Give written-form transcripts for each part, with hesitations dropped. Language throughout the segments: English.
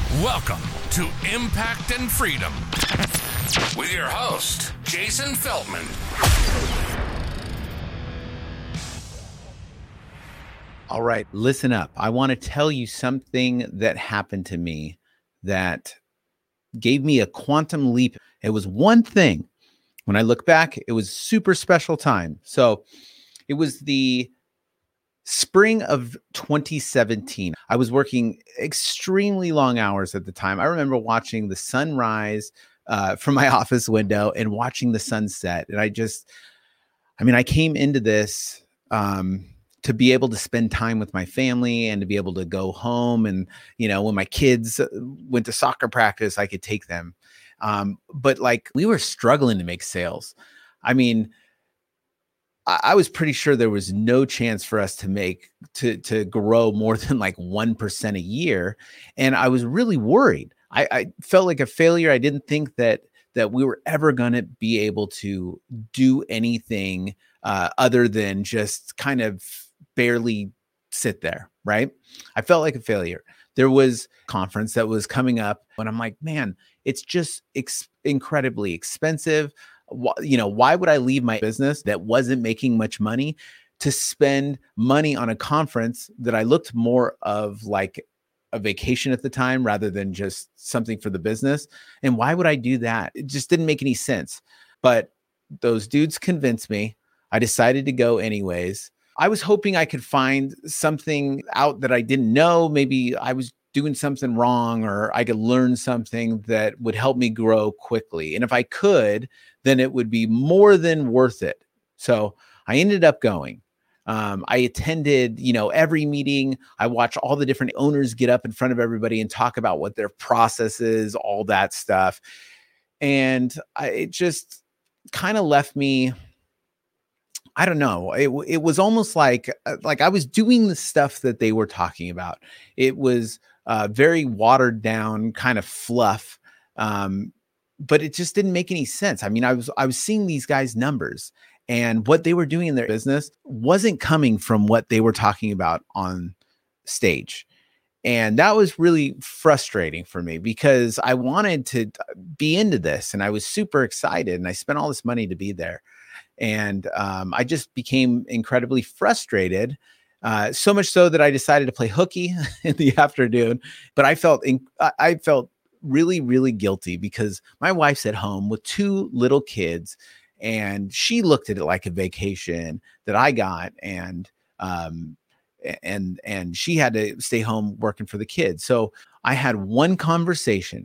Welcome to Impact and Freedom with your host, Jason Feltman. All right, listen up. I want to tell you something that happened to me that gave me a quantum leap. It was one thing. When I look back, it was a super special time. So it was the spring of 2017. I was working extremely long hours at the time. I remember watching the sunrise from my office window and watching the sunset. And I came into this to be able to spend time with my family and to be able to go home. And, when my kids went to soccer practice, I could take them. But we were struggling to make sales. I was pretty sure there was no chance for us to grow more than 1% a year. And I was really worried. I felt like a failure. I didn't think that we were ever going to be able to do anything other than just kind of barely sit there, right? I felt like a failure. There was a conference that was coming up and I'm like, man, it's just incredibly expensive. Why would I leave my business that wasn't making much money to spend money on a conference that I looked more of like a vacation at the time rather than just something for the business? And why would I do that? It just didn't make any sense. But those dudes convinced me. I decided to go anyways. I was hoping I could find something out that I didn't know. Maybe I was doing something wrong or I could learn something that would help me grow quickly. And if I could, then it would be more than worth it. So I ended up going. I attended, every meeting. I watched all the different owners get up in front of everybody and talk about what their process is, all that stuff. And it just kind of left me, I don't know. It was almost like I was doing the stuff that they were talking about. It was very watered down kind of fluff. But it just didn't make any sense. I was seeing these guys' numbers and what they were doing in their business wasn't coming from what they were talking about on stage. And that was really frustrating for me because I wanted to be into this and I was super excited and I spent all this money to be there. And I just became incredibly frustrated, so much so that I decided to play hooky in the afternoon. But I felt really, really guilty because my wife's at home with two little kids and she looked at it like a vacation that I got. And she had to stay home working for the kids. So I had one conversation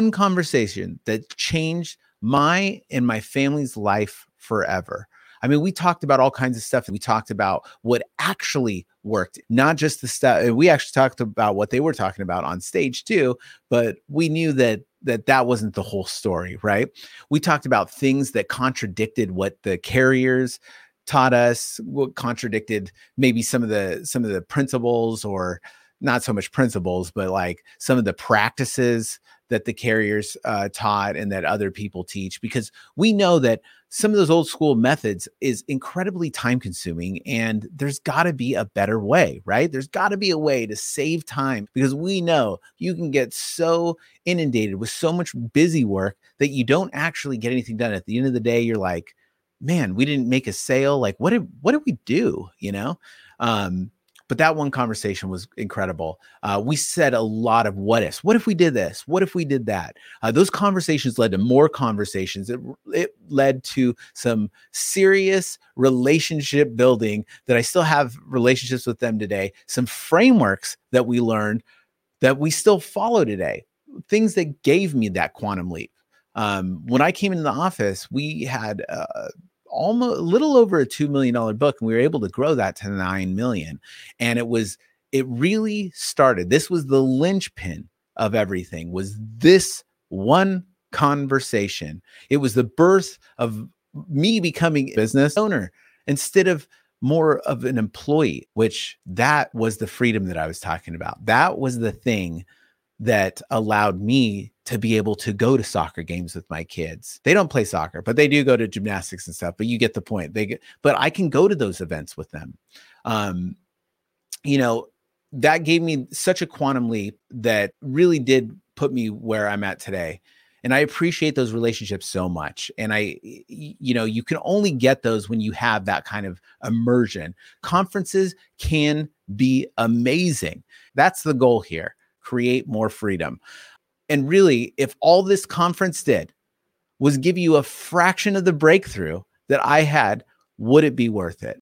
that changed my and my family's life forever. We talked about all kinds of stuff. We talked about what actually worked, not just the stuff. We actually talked about what they were talking about on stage too, but we knew that wasn't the whole story, right? We talked about things that contradicted what the carriers taught us, what contradicted maybe some of the principles, or not so much principles, but some of the practices that the carriers taught and that other people teach, because we know that some of those old school methods is incredibly time consuming and there's got to be a better way, right? There's got to be a way to save time because we know you can get so inundated with so much busy work that you don't actually get anything done. At the end of the day, you're like, man, we didn't make a sale. What did we do? But that one conversation was incredible. We said a lot of what ifs. What if we did this? What if we did that? Those conversations led to more conversations. It led to some serious relationship building that I still have relationships with them today. Some frameworks that we learned that we still follow today. Things that gave me that quantum leap. When I came into the office, we had almost a little over a $2 million book, and we were able to grow that to 9 million. And it really started. This was the linchpin of everything, was this one conversation. It was the birth of me becoming a business owner instead of more of an employee, which that was the freedom that I was talking about. That was the thing that allowed me to be able to go to soccer games with my kids. They don't play soccer, but they do go to gymnastics and stuff, but you get the point. But I can go to those events with them. That gave me such a quantum leap that really did put me where I'm at today. And I appreciate those relationships so much. And you can only get those when you have that kind of immersion. Conferences can be amazing. That's the goal here. Create more freedom. And really, if all this conference did was give you a fraction of the breakthrough that I had, would it be worth it?